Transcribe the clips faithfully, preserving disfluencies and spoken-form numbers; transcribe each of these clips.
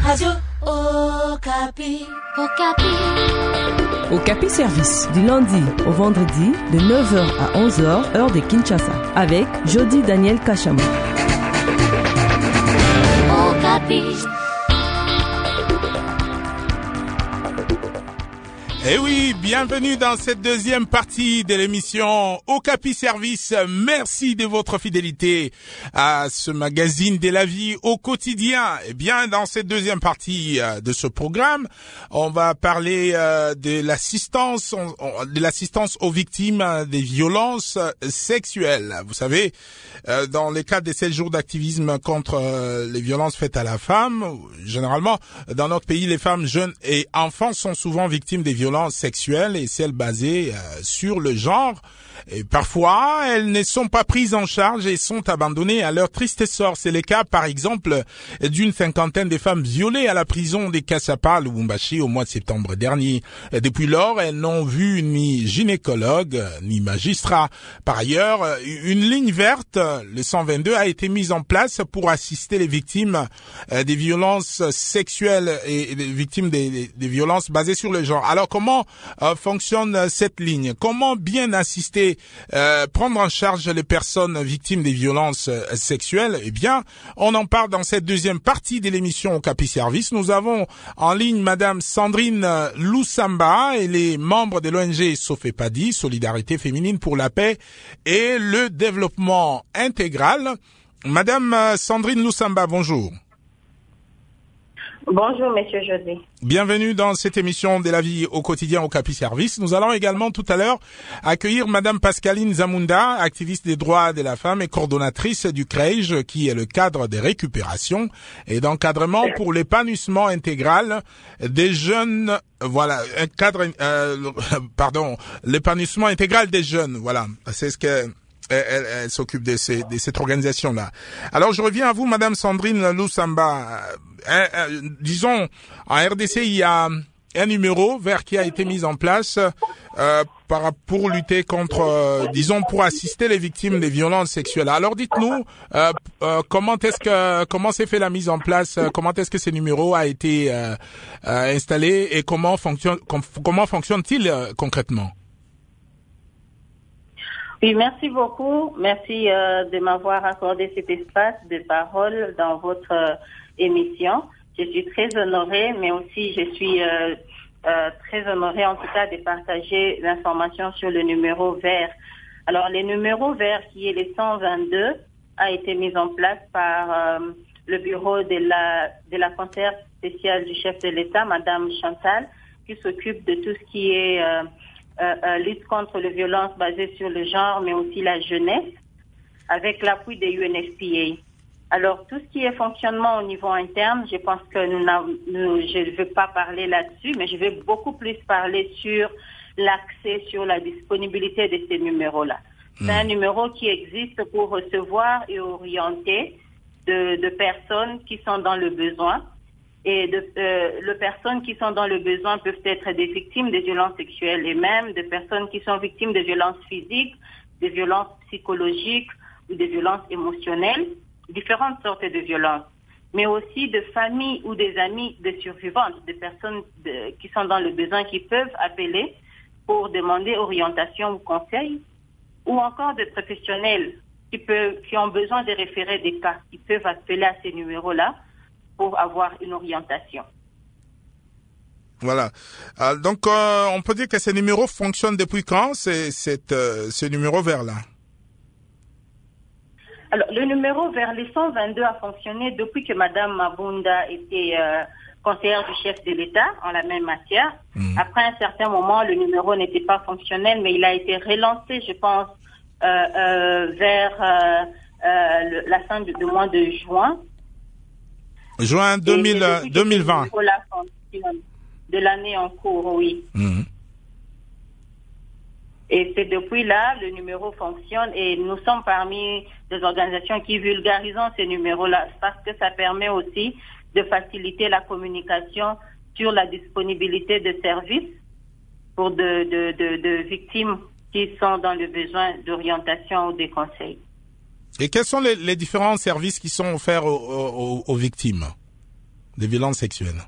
Radio Okapi. Okapi. Okapi Service, du lundi au vendredi, de neuf heures à onze heures, heure de Kinshasa, avec Jody Daniel Kachama. Okapi. Eh oui, bienvenue dans cette deuxième partie de l'émission Okapi Service. Merci de votre fidélité à ce magazine de la vie au quotidien. Eh bien, dans cette deuxième partie de ce programme, on va parler de l'assistance, de l'assistance aux victimes des violences sexuelles. Vous savez, dans les cadres des sept jours d'activisme contre les violences faites à la femme, généralement, dans notre pays, les femmes jeunes et enfants sont souvent victimes des violences sexuelles et celles basées euh, sur le genre. Et parfois, elles ne sont pas prises en charge et sont abandonnées à leur triste sort. C'est le cas, par exemple, d'une cinquantaine de femmes violées à la prison des Cassapa, Lubumbashi, au mois de septembre dernier. Et depuis lors, elles n'ont vu ni gynécologue, ni magistrat. Par ailleurs, une ligne verte, le cent vingt-deux, a été mise en place pour assister les victimes euh, des violences sexuelles et les victimes des, des, des violences basées sur le genre. Alors, comment euh, fonctionne cette ligne? Comment bien assister Euh, prendre en charge les personnes victimes des violences euh, sexuelles? Eh bien, on en parle dans cette deuxième partie de l'émission Okapi Service. Nous avons en ligne Madame Sandrine Lusamba, elle est membre de l'O N G Sofepadi, Solidarité féminine pour la paix et le développement intégral. Madame Sandrine Lusamba, bonjour. Bonjour, Monsieur José. Bienvenue dans cette émission de la vie au quotidien au Okapi Service. Nous allons également tout à l'heure accueillir Madame Pascaline Zamunda, activiste des droits de la femme et coordonnatrice du C R E I J, qui est le cadre de récupération et d'encadrement pour l'épanouissement intégral des jeunes. Voilà, un cadre, euh, pardon, l'épanouissement intégral des jeunes. Voilà, c'est ce que Elle, elle, elle s'occupe de, ces, de cette organisation-là. Alors, je reviens à vous, Madame Sandrine Lusamba. Euh, euh, disons, en R D C, il y a un numéro vert qui a été mis en place euh, par, pour lutter contre, euh, disons, pour assister les victimes des violences sexuelles. Alors, dites-nous, euh, euh, comment est-ce que comment s'est fait la mise en place, euh, comment est-ce que ce numéro a été euh, euh, installé et comment fonctionne com, comment fonctionne-t-il euh, concrètement? Oui, merci beaucoup. Merci euh, de m'avoir accordé cet espace de parole dans votre euh, émission. Je suis très honorée, mais aussi je suis euh, euh, très honorée en tout cas de partager l'information sur le numéro vert. Alors, le numéro vert qui est le cent vingt-deux a été mis en place par euh, le bureau de la de la conseillère spéciale du chef de l'État, Madame Chantal, qui s'occupe de tout ce qui est euh, Euh, euh, lutte contre les violences basées sur le genre, mais aussi la jeunesse, avec l'appui des U N F P A. Alors, tout ce qui est fonctionnement au niveau interne, je pense que nous, nous je ne veux pas parler là-dessus, mais je vais beaucoup plus parler sur l'accès, sur la disponibilité de ces numéros-là. Mmh. C'est un numéro qui existe pour recevoir et orienter de, de personnes qui sont dans le besoin. Et de, euh, les personnes qui sont dans le besoin peuvent être des victimes de violences sexuelles et même des personnes qui sont victimes de violences physiques, de violences psychologiques ou de violences émotionnelles, différentes sortes de violences, mais aussi de familles ou des amis de survivantes, de personnes de, qui sont dans le besoin qui peuvent appeler pour demander orientation ou conseil, ou encore de professionnels qui, peuvent, qui ont besoin de référer des cas, qui peuvent appeler à ces numéros-là pour avoir une orientation. Voilà. Euh, donc, euh, on peut dire que ce numéro fonctionne depuis quand, c'est, c'est, euh, ce numéro vert-là? Alors, le numéro vers les cent vingt-deux a fonctionné depuis que Madame Mabunda était euh, conseillère du chef de l'État en la même matière. Mmh. Après un certain moment, le numéro n'était pas fonctionnel, mais il a été relancé, je pense, euh, euh, vers euh, euh, le, la fin du mois de juin. Juin deux mille, deux mille vingt. De l'année en cours, oui. Mmh. Et c'est depuis là, le numéro fonctionne et nous sommes parmi des organisations qui vulgarisent ces numéros-là parce que ça permet aussi de faciliter la communication sur la disponibilité de services pour de, de, de, de victimes qui sont dans le besoin d'orientation ou de conseils. Et quels sont les, les différents services qui sont offerts aux, aux, aux victimes? des violences sexuelles.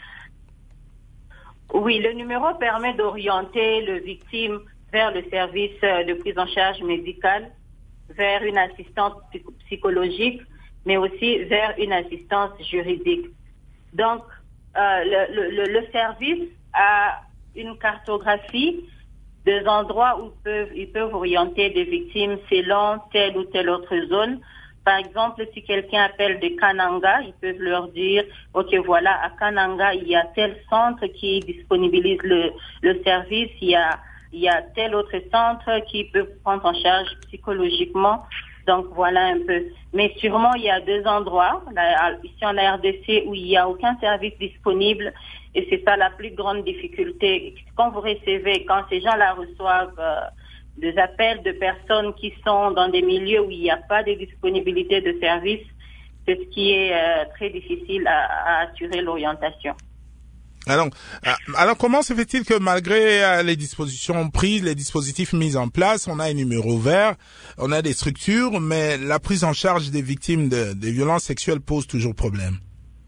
Oui, le numéro permet d'orienter le victime vers le service de prise en charge médicale, vers une assistance psychologique, mais aussi vers une assistance juridique. Donc, euh, le, le, le service a une cartographie des endroits où ils peuvent, ils peuvent orienter des victimes selon telle ou telle autre zone. Par exemple, si quelqu'un appelle de Kananga, ils peuvent leur dire, OK, voilà, à Kananga, il y a tel centre qui disponibilise le, le service, il y a, il y a tel autre centre qui peut prendre en charge psychologiquement. Donc, voilà un peu. Mais sûrement, il y a deux endroits, là, ici en R D C, où il n'y a aucun service disponible. Et c'est ça la plus grande difficulté. Quand vous recevez, quand ces gens-là reçoivent euh, des appels de personnes qui sont dans des milieux où il n'y a pas de disponibilité de services, c'est ce qui est euh, très difficile à, à assurer l'orientation. Alors, alors comment se fait-il que malgré les dispositions prises, les dispositifs mis en place, on a un numéro vert, on a des structures, mais la prise en charge des victimes de, des violences sexuelles pose toujours problème?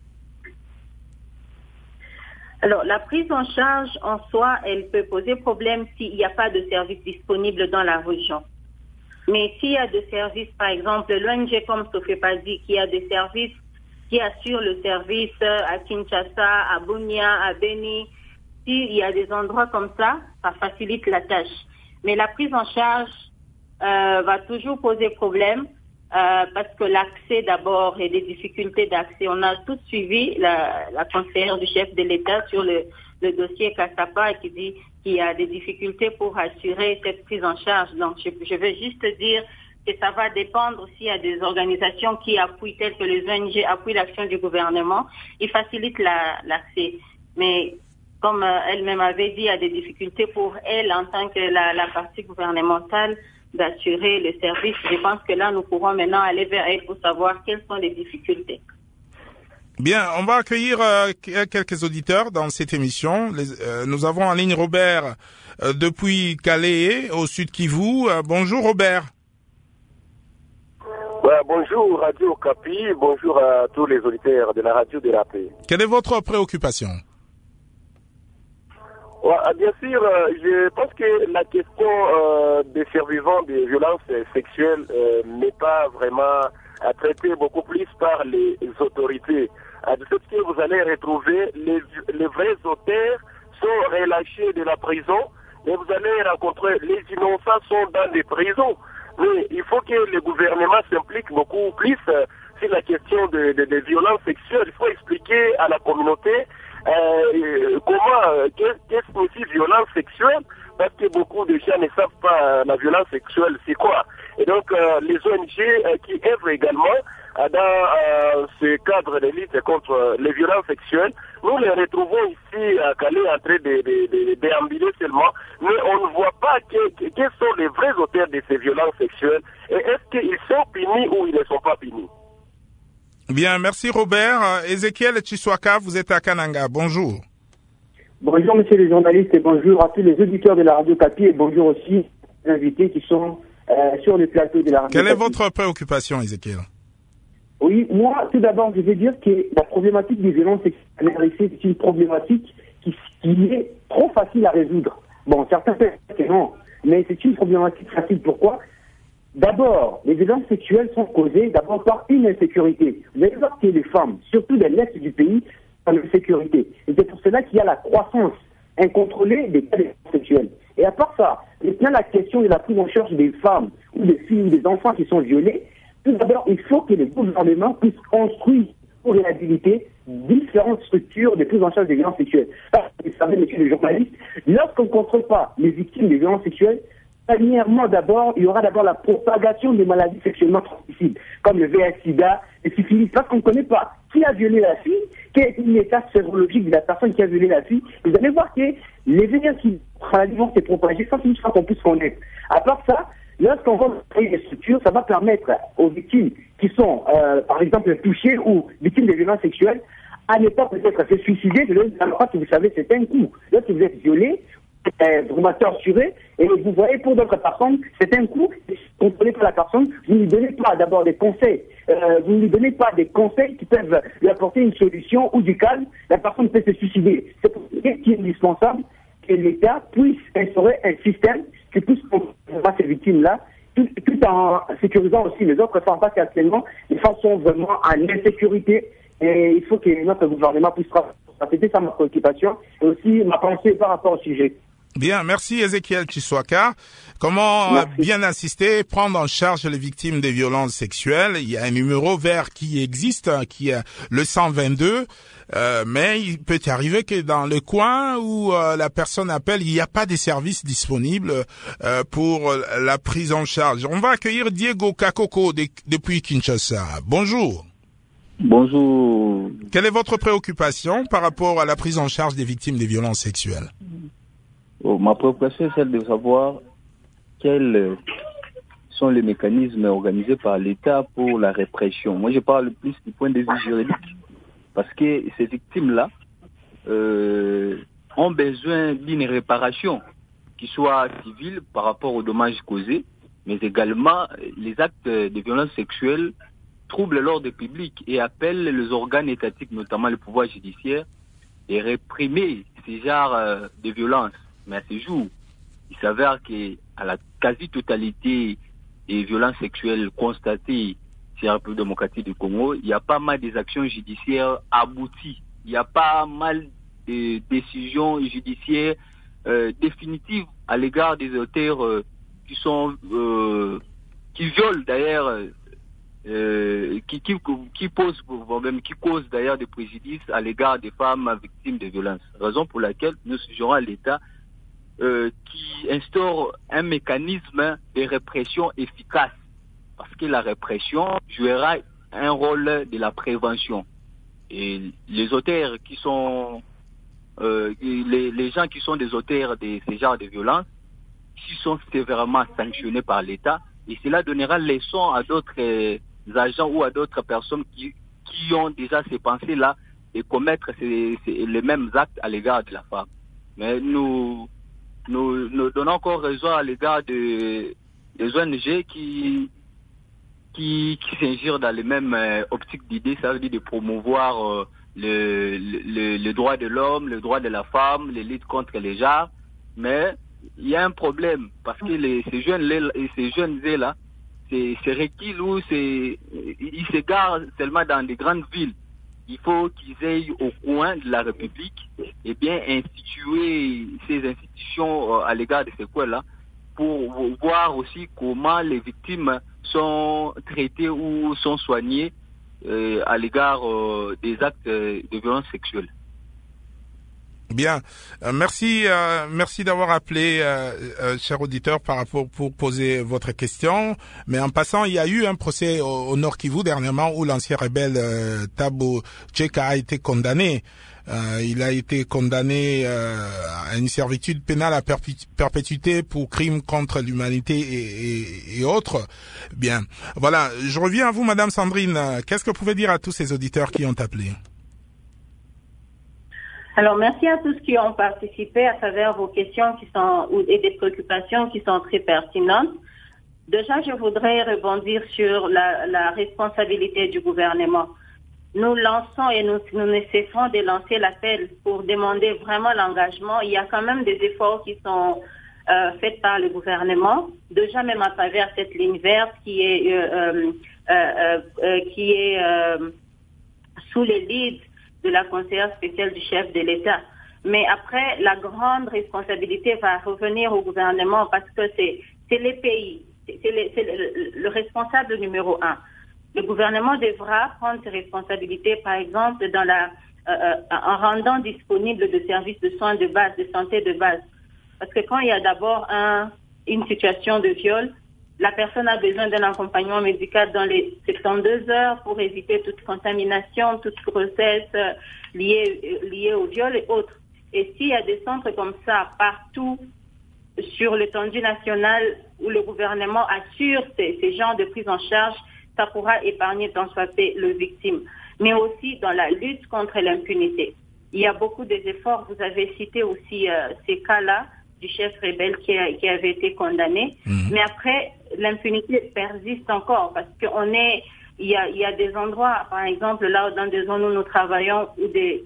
Alors, la prise en charge en soi, elle peut poser problème s'il n'y a pas de service disponible dans la région. Mais s'il y a des services, par exemple, l'O N G comme Sofepadi, qui a des services qui assurent le service à Kinshasa, à Bunia, à Beni, s'il y a des endroits comme ça, ça facilite la tâche. Mais la prise en charge euh, va toujours poser problème. Euh, parce que l'accès d'abord et des difficultés d'accès. On a tous suivi la, la conseillère du chef de l'État sur le, le dossier Kassapa qui dit qu'il y a des difficultés pour assurer cette prise en charge. Donc je, je veux juste dire que ça va dépendre aussi, il y a des organisations qui appuient, telles que les O N G appuient l'action du gouvernement, ils facilitent la, l'accès. Mais comme euh, elle-même avait dit, il y a des difficultés pour elle en tant que la, la partie gouvernementale d'assurer le service. Je pense que là, nous pourrons maintenant aller vers elle pour savoir quelles sont les difficultés. Bien, on va accueillir euh, quelques auditeurs dans cette émission. Les, euh, nous avons en ligne Robert euh, depuis Calais, au sud Kivu. Euh, bonjour Robert. Ouais, bonjour Radio Okapi, bonjour à tous les auditeurs de la radio de la paix. Quelle est votre préoccupation? Ouais, bien sûr, euh, je pense que la question euh, des survivants des violences sexuelles euh, n'est pas vraiment à traiter beaucoup plus par les autorités. De ce que vous allez retrouver, les, les vrais auteurs sont relâchés de la prison et vous allez rencontrer les innocents sont dans des prisons. Mais il faut que le gouvernement s'implique beaucoup plus euh, sur la question de, de, de violences sexuelles. Il faut expliquer à la communauté Euh, comment, euh, qu'est-ce que signifie violence sexuelle, parce que beaucoup de gens ne savent pas euh, la violence sexuelle, c'est quoi. Et donc, euh, les O N G euh, qui œuvrent également euh, dans euh, ce cadre de lutte contre euh, les violences sexuelles, nous les retrouvons ici à Calais en train de, de, de, de déambuler seulement, mais on ne voit pas que, que, quels sont les vrais auteurs de ces violences sexuelles, et est-ce qu'ils sont punis ou ils ne sont pas punis. Bien, merci Robert. Ezekiel Chiswaka, vous êtes à Kananga. Bonjour. Bonjour monsieur les journalistes et bonjour à tous les auditeurs de la Radio Okapi et bonjour aussi aux invités qui sont euh, sur le plateau de la Radio Quelle Okapi. est votre préoccupation, Ezekiel? Oui, moi, tout d'abord, je vais dire que la problématique des violences sexuelles, c'est une problématique qui, qui est trop facile à résoudre. Bon, certains pensent que non, mais c'est une problématique facile. Pourquoi? D'abord, les violences sexuelles sont causées d'abord par une insécurité. Vous allez voir que les femmes, surtout de l'Est du pays, sont en insécurité. Et c'est pour cela qu'il y a la croissance incontrôlée des cas de violences sexuelles. Et à part ça, il y a la question de la prise en charge des femmes ou des filles ou des enfants qui sont violés. Tout d'abord, il faut que les gouvernements puissent construire pour réhabiliter différentes structures de prise en charge des violences sexuelles. Parce que vous savez, messieurs les journalistes, lorsqu'on ne contrôle pas les victimes des violences sexuelles, premièrement, d'abord, il y aura d'abord la propagation des maladies sexuellement transmissibles, comme le V I H sida, le syphilis, parce qu'on ne connaît pas qui a violé la fille, quel est l'état sérologique de la personne qui a violé la fille. Vous allez voir que les V I H maladies vont se propager sans qu'on puisse connaître. À part ça, lorsqu'on va créer des structures, ça va permettre aux victimes qui sont, euh, par exemple, touchées ou victimes de violences sexuelles, à ne pas peut-être se suicider. Je leur dis, que vous savez, c'est un coup. Lorsque vous êtes violé, euh, vraiment torturé. Et vous voyez, pour d'autres personnes, c'est un coup, contrôlé par la personne, vous ne lui donnez pas d'abord des conseils. Euh, vous ne lui donnez pas des conseils qui peuvent lui apporter une solution ou du calme. La personne peut se suicider. C'est pour ça qu'il est indispensable que l'État puisse instaurer un système qui puisse combattre ces victimes-là, tout, tout en sécurisant aussi les autres femmes, parce qu'actuellement, les femmes sont vraiment en insécurité. Et il faut que notre gouvernement puisse travailler. C'était ça ma préoccupation et aussi ma pensée par rapport au sujet. Bien, merci Ezekiel Chiswaka. Comment Merci. bien insister, prendre en charge les victimes des violences sexuelles. Il y a un numéro vert qui existe, qui est le cent vingt-deux, euh, mais il peut arriver que dans le coin où euh, la personne appelle, il n'y a pas de services disponibles euh, pour la prise en charge. On va accueillir Diego Kakoko de, depuis Kinshasa. Bonjour. Bonjour. Quelle est votre préoccupation par rapport à la prise en charge des victimes des violences sexuelles? Oh, ma préoccupation est celle de savoir quels sont les mécanismes organisés par l'État pour la répression. Moi, je parle plus du point de vue juridique, parce que ces victimes-là euh, ont besoin d'une réparation qui soit civile par rapport aux dommages causés, mais également les actes de violence sexuelle troublent l'ordre public et appellent les organes étatiques, notamment le pouvoir judiciaire, et réprimer ces genres euh, de violences. Mais à ce jour, il s'avère qu'à la quasi-totalité des violences sexuelles constatées sur la République démocratique du Congo, il y a pas mal des actions judiciaires abouties. Il y a pas mal de décisions judiciaires euh, définitives à l'égard des auteurs euh, qui sont euh, qui violent d'ailleurs Euh, qui, qui, qui pose problème, qui cause d'ailleurs des préjudices à l'égard des femmes victimes de violences. Raison pour laquelle nous suggérons à l'État euh, qui instaure un mécanisme de répression efficace, parce que la répression jouera un rôle de la prévention. Et les auteurs qui sont euh, les, les gens qui sont des auteurs de ces genres de violences, qui sont sévèrement sanctionnés par l'État, et cela donnera leçon à d'autres euh, agents ou à d'autres personnes qui, qui ont déjà ces pensées-là de commettre ces, ces, les mêmes actes à l'égard de la femme. Mais nous, nous, nous donnons encore raison à l'égard de, des O N G qui, qui, qui s'ingirent dans les mêmes euh, optiques d'idées, ça veut dire de promouvoir euh, le, le, le droit de l'homme, le droit de la femme, les luttes contre les genres. Mais il y a un problème, parce que les, ces jeunes-là, ces jeunes-là, c'est, c'est requis ou c'est, ils s'égarent seulement dans des grandes villes. Il faut qu'ils aillent au coin de la République et bien instituer ces institutions à l'égard de ces coins-là pour voir aussi comment les victimes sont traitées ou sont soignées euh, à l'égard euh, des actes de violence sexuelle. Bien, euh, merci, euh, merci d'avoir appelé, euh, euh, cher auditeur, par rapport pour poser votre question. Mais en passant, il y a eu un procès au, au Nord Kivu dernièrement où l'ancien rebelle euh, Thabo Tcheka a été condamné. Euh, il a été condamné euh, à une servitude pénale à perpétuité pour crimes contre l'humanité et, et, et autres. Bien, voilà. Je reviens à vous, Madame Sandrine. Qu'est-ce que vous pouvez dire à tous ces auditeurs qui ont appelé? Alors, merci à tous qui ont participé à travers vos questions qui sont, et des préoccupations qui sont très pertinentes. Déjà, je voudrais rebondir sur la, la responsabilité du gouvernement. Nous lançons et nous, nous ne cessons de lancer l'appel pour demander vraiment l'engagement. Il y a quand même des efforts qui sont euh, faits par le gouvernement, déjà même à travers cette ligne verte qui est, euh, euh, euh, qui est euh, sous les leads de la conseillère spéciale du chef de l'État. Mais après, la grande responsabilité va revenir au gouvernement parce que c'est, c'est les pays, c'est, les, c'est le, le responsable numéro un. Le gouvernement devra prendre ses responsabilités, par exemple, dans la, euh, en rendant disponible des services de soins de base, de santé de base. Parce que quand il y a d'abord un, une situation de viol, la personne a besoin d'un accompagnement médical dans les soixante-douze heures pour éviter toute contamination, toute grossesse euh, liée, euh, liée au viol et autres. Et s'il y a des centres comme ça partout sur l'étendue nationale où le gouvernement assure ces, ces genres de prise en charge, ça pourra épargner tant soit fait les victimes. Mais aussi dans la lutte contre l'impunité. Il y a beaucoup d'efforts, vous avez cité aussi euh, ces cas-là, du chef rebelle qui, a, qui avait été condamné. Mmh. Mais après, l'impunité persiste encore parce qu'on est, il y a, il y a des endroits, par exemple, là, dans des zones où nous travaillons, où des,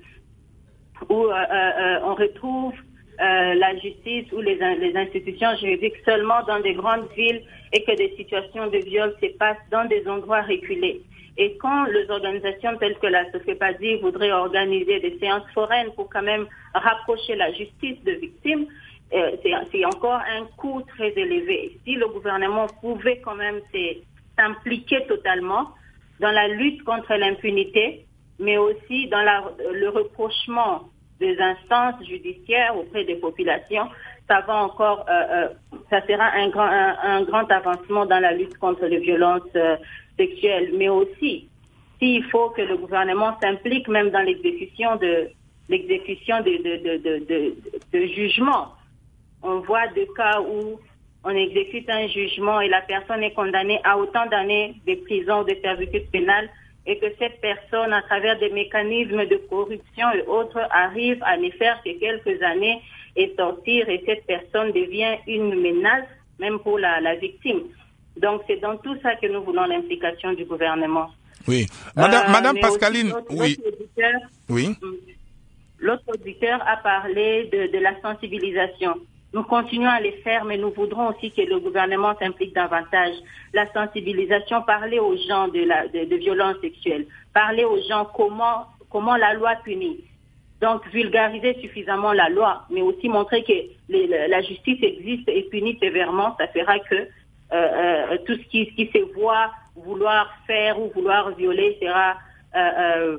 où euh, euh, on retrouve euh, la justice ou les, les institutions juridiques seulement dans des grandes villes et que des situations de viol se passent dans des endroits reculés. Et quand les organisations telles que la Sofepadi voudraient organiser des séances foraines pour quand même rapprocher la justice de victimes, euh, c'est, c'est encore un coût très élevé. Si le gouvernement pouvait quand même s'impliquer totalement dans la lutte contre l'impunité, mais aussi dans la, le rapprochement des instances judiciaires auprès des populations, ça va encore, euh, euh, ça sera un grand, un, un grand avancement dans la lutte contre les violences euh, sexuelles. Mais aussi, s'il faut que le gouvernement s'implique même dans l'exécution de l'exécution de, de, de, de, de, de jugements. On voit des cas où on exécute un jugement et la personne est condamnée à autant d'années de prison, de servitude pénale, et que cette personne, à travers des mécanismes de corruption et autres, arrive à ne faire que quelques années et sortir, et cette personne devient une menace, même pour la, la victime. Donc, c'est dans tout ça que nous voulons l'implication du gouvernement. Oui. Madame, euh, Madame Pascaline, l'autre, oui. L'autre auditeur, oui. L'autre auditeur a parlé de, de la sensibilisation. Nous continuons à les faire, mais nous voudrons aussi que le gouvernement s'implique davantage. La sensibilisation, parler aux gens de la de, de violences sexuelles, parler aux gens comment comment la loi punit. Donc, vulgariser suffisamment la loi, mais aussi montrer que les, la justice existe et punit sévèrement. Ça fera que euh, euh, tout ce qui, qui se voit vouloir faire ou vouloir violer sera euh, euh,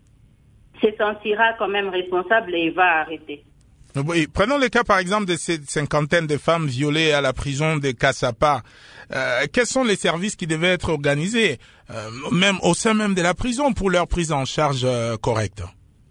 se sentira quand même responsable et va arrêter. Oui, prenons le cas par exemple de cette cinquantaine de femmes violées à la prison de Cassapa. Euh, quels sont les services qui devaient être organisés, euh, même au sein même de la prison, pour leur prise en charge euh, correcte?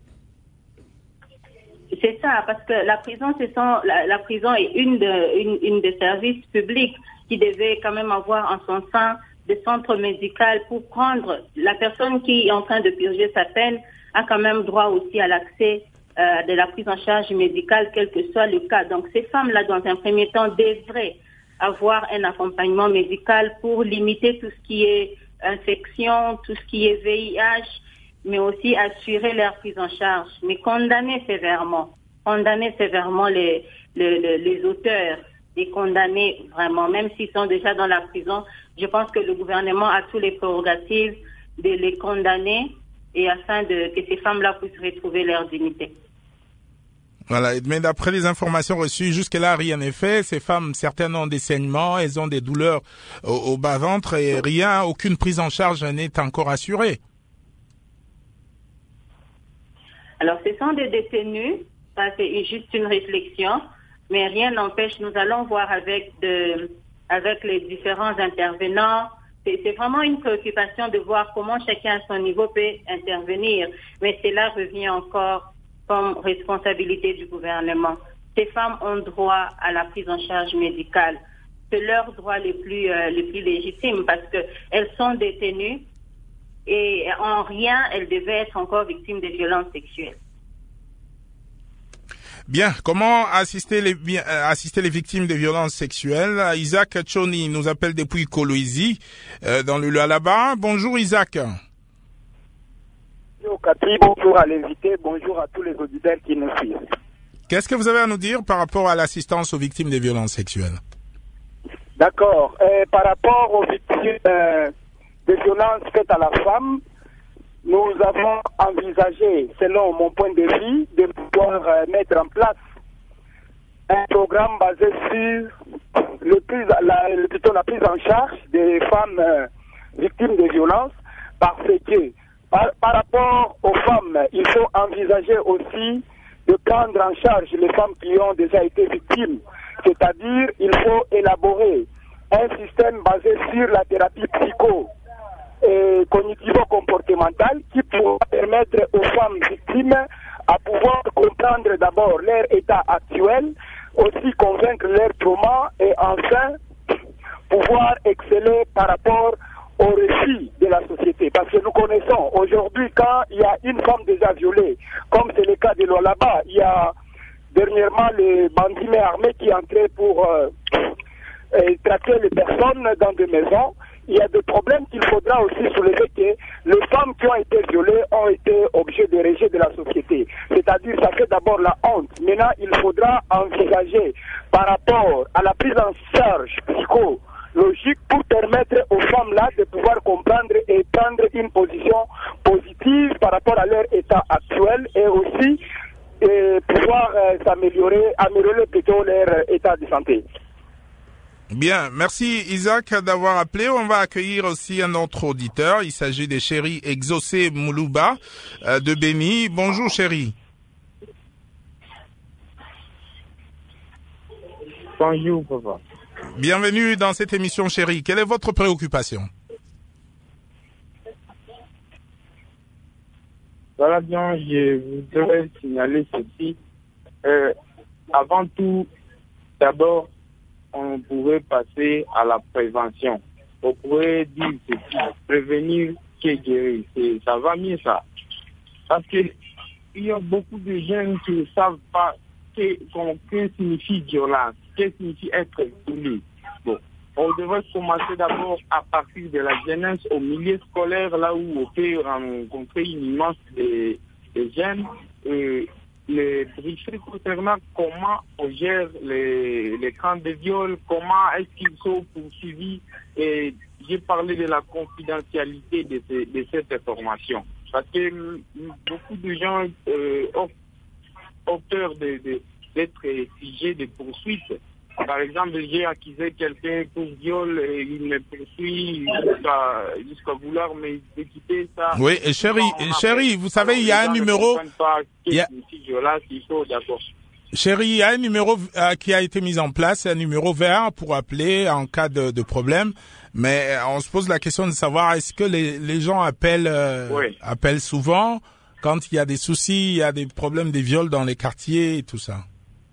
C'est ça, parce que la prison, ce sont, la, la prison est une, de, une, une des services publics qui devait quand même avoir en son sein des centres médicaux pour prendre la personne qui est en train de purger sa peine a quand même droit aussi à l'accès Euh, de la prise en charge médicale, quel que soit le cas. Donc, ces femmes-là, dans un premier temps, devraient avoir un accompagnement médical pour limiter tout ce qui est infection, tout ce qui est V I H, mais aussi assurer leur prise en charge. Mais condamner sévèrement, condamner sévèrement les, les, les, les auteurs et condamner vraiment, même s'ils sont déjà dans la prison, je pense que le gouvernement a tous les prérogatives de les condamner et afin de que ces femmes-là puissent retrouver leur dignité. Voilà, mais d'après les informations reçues, jusque-là, rien n'est fait. Ces femmes, certaines ont des saignements, elles ont des douleurs au, au bas-ventre et rien, aucune prise en charge n'est encore assurée. Alors, ce sont des détenus, ça c'est juste une réflexion, mais rien n'empêche, nous allons voir avec, de, avec les différents intervenants. C'est, c'est vraiment une préoccupation de voir comment chacun à son niveau peut intervenir, mais cela revient encore comme responsabilité du gouvernement. Ces femmes ont droit à la prise en charge médicale. C'est leur droit le plus, euh, le plus légitime parce que elles sont détenues et en rien elles devaient être encore victimes de violences sexuelles. Bien, comment assister les, bien, assister les victimes de violences sexuelles? Isaac Choni nous appelle depuis Kolwezi, euh, dans le Lualaba. Bonjour Isaac. Bonjour Cathy, bonjour à l'invité, bonjour à tous les auditeurs qui nous suivent. Qu'est-ce que vous avez à nous dire par rapport à l'assistance aux victimes de violences sexuelles? D'accord. Euh, par rapport aux victimes euh, de violences faites à la femme, nous avons envisagé, selon mon point de vue, de pouvoir euh, mettre en place un programme basé sur le plus, la, plutôt la prise en charge des femmes euh, victimes de violences, parce que par, par rapport aux femmes, il faut envisager aussi de prendre en charge les femmes qui ont déjà été victimes. C'est-à-dire, il faut élaborer un système basé sur la thérapie psycho et cognitivo-comportementale qui pourra permettre aux femmes victimes à pouvoir comprendre d'abord leur état actuel, aussi convaincre leur trauma et enfin pouvoir exceller par rapport au récit de la société. Parce que nous connaissons aujourd'hui quand il y a une femme déjà violée, comme c'est le cas de Lualaba, il y a dernièrement les bandits mais armés qui entraient pour euh, euh, traquer les personnes dans des maisons. Il y a des problèmes qu'il faudra aussi soulever, que les femmes qui ont été violées ont été objets de rejet de la société. C'est-à-dire, ça fait d'abord la honte. Maintenant, il faudra envisager par rapport à la prise en charge psychologique pour permettre aux femmes-là de pouvoir comprendre et prendre une position positive par rapport à leur état actuel et aussi et pouvoir euh, s'améliorer, améliorer plutôt leur état de santé. Bien, merci Isaac d'avoir appelé. On va accueillir aussi un autre auditeur. Il s'agit de Chéri Exaucé Moulouba euh, de Béni. Bonjour Chéri. Bonjour papa. Bienvenue dans cette émission Chéri. Quelle est votre préoccupation? Voilà bien, je voudrais signaler ceci. Euh, avant tout, d'abord, on pourrait passer à la prévention. On pourrait dire ceci, prévenir qui guérir. C'est, ça va mieux ça. Parce que il y a beaucoup de jeunes qui ne savent pas que, que signifie violence, que signifie être violé. Bon, on devrait commencer d'abord à partir de la jeunesse au milieu scolaire, là où on peut rencontrer une immense de, de jeunes. Et les brieferes concernant comment on gère les, les camps de viol, comment est-ce qu'ils sont poursuivis. Et j'ai parlé de la confidentialité de, ces, de cette information. Parce que beaucoup de gens euh, ont, ont peur de, de, d'être figés de poursuites. Par exemple, j'ai accusé quelqu'un pour viol et il me poursuit jusqu'à, jusqu'à vouloir m'équiter ça. Oui, et chéri, chéri, vous savez, il y a un numéro. Il y a... Chéri, il y a un numéro euh, qui a été mis en place, un numéro vert pour appeler en cas de, de problème. Mais on se pose la question de savoir est-ce que les, les gens appellent, euh, oui. appellent souvent quand il y a des soucis, il y a des problèmes, des viols dans les quartiers et tout ça.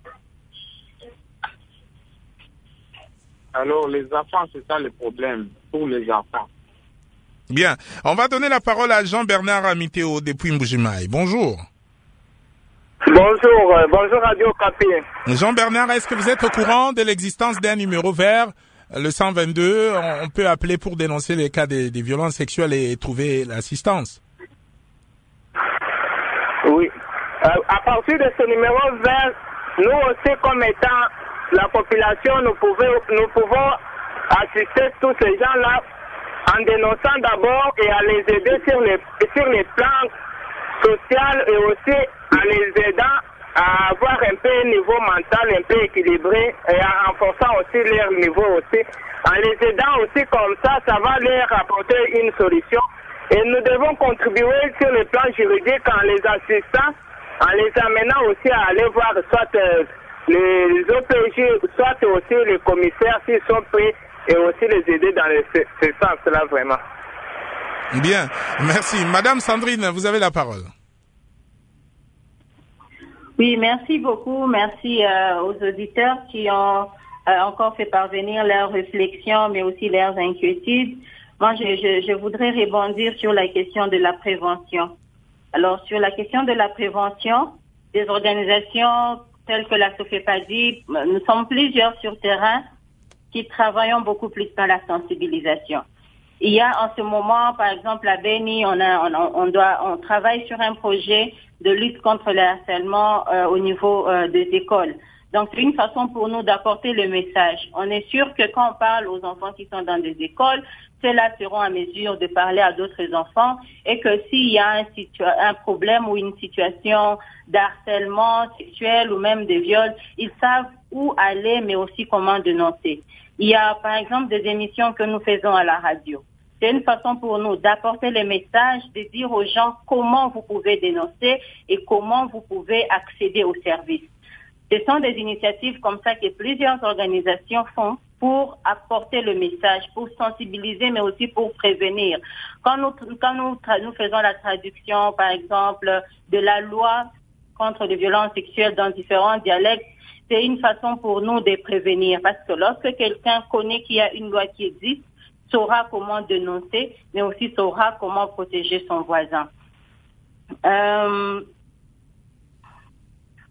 Alors, les enfants, c'est ça le problème, pour les enfants. Bien. On va donner la parole à Jean-Bernard Amitéo depuis Mbujimaï. Bonjour. Bonjour, euh, bonjour Radio Okapi. Jean-Bernard, est-ce que vous êtes au courant de l'existence d'un numéro vert, le cent vingt-deux? On, on peut appeler pour dénoncer les cas de, de violences sexuelles et trouver l'assistance. Oui. Euh, à partir de ce numéro vert, nous aussi, comme étant la population, nous pouvons, nous pouvons assister tous ces gens-là en dénonçant d'abord et à les aider sur les, sur les plans sociaux et aussi en les aidant à avoir un peu un niveau mental un peu équilibré et en renforçant aussi leur niveau aussi. En les aidant aussi comme ça, ça va leur apporter une solution. Et nous devons contribuer sur le plan juridique en les assistant, en les amenant aussi à aller voir soit euh, les O P J, soit aussi les commissaires s'ils sont prêts et aussi les aider dans le, ce, ce sens-là vraiment. Bien, merci. Madame Sandrine, vous avez la parole. Oui, merci beaucoup. Merci euh, aux auditeurs qui ont euh, encore fait parvenir leurs réflexions, mais aussi leurs inquiétudes. Moi, je, je, je voudrais rebondir sur la question de la prévention. Alors, sur la question de la prévention, des organisations telles que la SOFEPADI, nous sommes plusieurs sur terrain qui travaillons beaucoup plus dans la sensibilisation. Il y a en ce moment, par exemple, à Béni, on a, on, on doit, on travaille sur un projet de lutte contre le harcèlement euh, au niveau euh, des écoles. Donc, c'est une façon pour nous d'apporter le message. On est sûr que quand on parle aux enfants qui sont dans des écoles, ceux-là seront en mesure de parler à d'autres enfants et que s'il y a un, situa- un problème ou une situation d'harcèlement sexuel ou même de viol, ils savent où aller, mais aussi comment dénoncer. Il y a, par exemple, des émissions que nous faisons à la radio. C'est une façon pour nous d'apporter les messages, de dire aux gens comment vous pouvez dénoncer et comment vous pouvez accéder aux services. Ce sont des initiatives comme ça que plusieurs organisations font pour apporter le message, pour sensibiliser, mais aussi pour prévenir. Quand nous, quand nous, tra- nous faisons la traduction, par exemple, de la loi contre les violences sexuelles dans différents dialectes, c'est une façon pour nous de prévenir. Parce que lorsque quelqu'un connaît qu'il y a une loi qui existe, saura comment dénoncer, mais aussi saura comment protéger son voisin. Euh,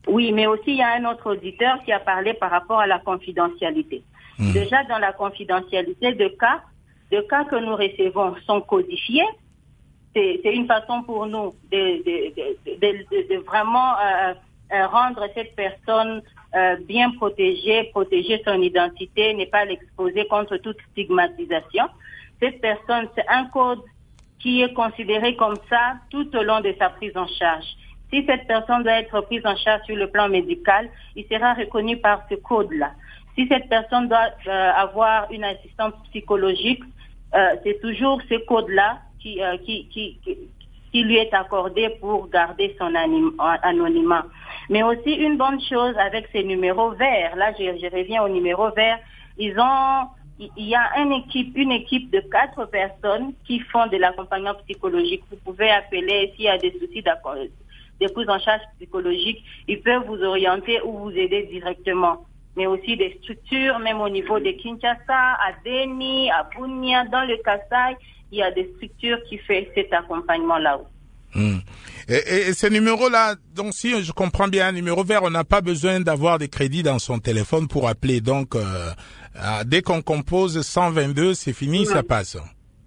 Oui, mais aussi il y a un autre auditeur qui a parlé par rapport à la confidentialité. Mmh. Déjà, dans la confidentialité de cas, de cas que nous recevons sont codifiés. C'est, c'est une façon pour nous de, de, de, de, de, de vraiment euh, euh, rendre cette personne euh, bien protégée, protéger son identité, ne pas l'exposer contre toute stigmatisation. Cette personne, c'est un code qui est considéré comme ça tout au long de sa prise en charge. Si cette personne doit être prise en charge sur le plan médical, il sera reconnu par ce code-là. Si cette personne doit euh, avoir une assistance psychologique, euh, c'est toujours ce code-là qui, euh, qui, qui, qui, qui lui est accordé pour garder son anim- anonymat. Mais aussi une bonne chose avec ces numéros verts, là je, je reviens au numéro vert, ils ont, il y a une équipe, une équipe de quatre personnes qui font de l'accompagnement psychologique. Vous pouvez appeler s'il y a des soucis d'accord, des prises en charge psychologiques, ils peuvent vous orienter ou vous aider directement. Mais aussi des structures, même au niveau de Kinshasa, à Beni, à Bunia, dans le Kasaï, il y a des structures qui font cet accompagnement-là. Mmh. Et, et, et ces numéros-là, donc si je comprends bien, un numéro vert, on n'a pas besoin d'avoir des crédits dans son téléphone pour appeler. Donc, euh, euh, dès qu'on compose cent vingt-deux, c'est fini, mmh. ça passe.